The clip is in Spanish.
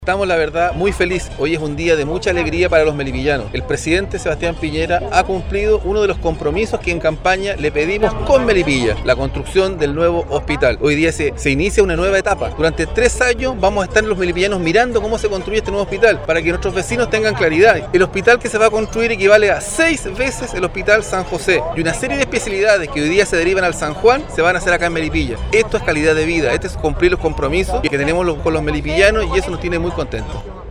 Estamos, la verdad, muy felices. Hoy es un día de mucha alegría para los melipillanos. El presidente Sebastián Piñera ha cumplido uno de los compromisos que en campaña le pedimos con Melipilla, la construcción del nuevo hospital. Hoy día se inicia una nueva etapa. Durante 3 años vamos a estar los melipillanos mirando cómo se construye este nuevo hospital, para que nuestros vecinos tengan claridad. El hospital que se va a construir equivale a 6 veces el hospital San José, y una serie de especialidades que hoy día se derivan al San Juan se van a hacer acá en Melipilla. Esto es calidad de vida, este es cumplir los compromisos que tenemos con los melipillanos, y eso nos tiene muy contentos.